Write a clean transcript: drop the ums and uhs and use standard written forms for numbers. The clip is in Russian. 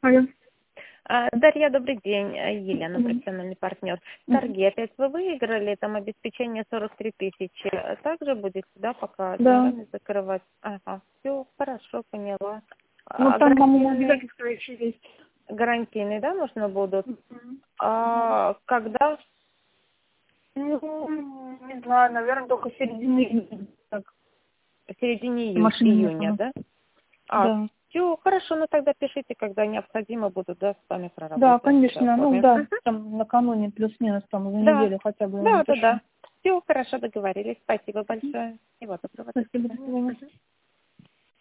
Алло. Дарья, добрый день. Елена, профессиональный партнер. Торги опять вы выиграли, там обеспечение 43 тысячи. Также будете, да, пока Да. деньгами закрывать? Ага, все, хорошо, поняла. Ну, там, по-моему, Гарантийные, обязательства еще есть. гарантийные, да, нужно будут? Когда? Ну, не знаю, наверное, только в середине июня. Так, В середине машины июня, нету. да? Да. Все, хорошо, ну тогда пишите, когда необходимо буду, да, с вами Да, проработать. конечно. Ну, да, Мгм. там накануне плюс-минус, там за Да, неделю хотя бы я да, да, напишу. да. Все, хорошо, договорились. Спасибо большое. Всего доброго. До Спасибо, до свидания. свидания. Мгм.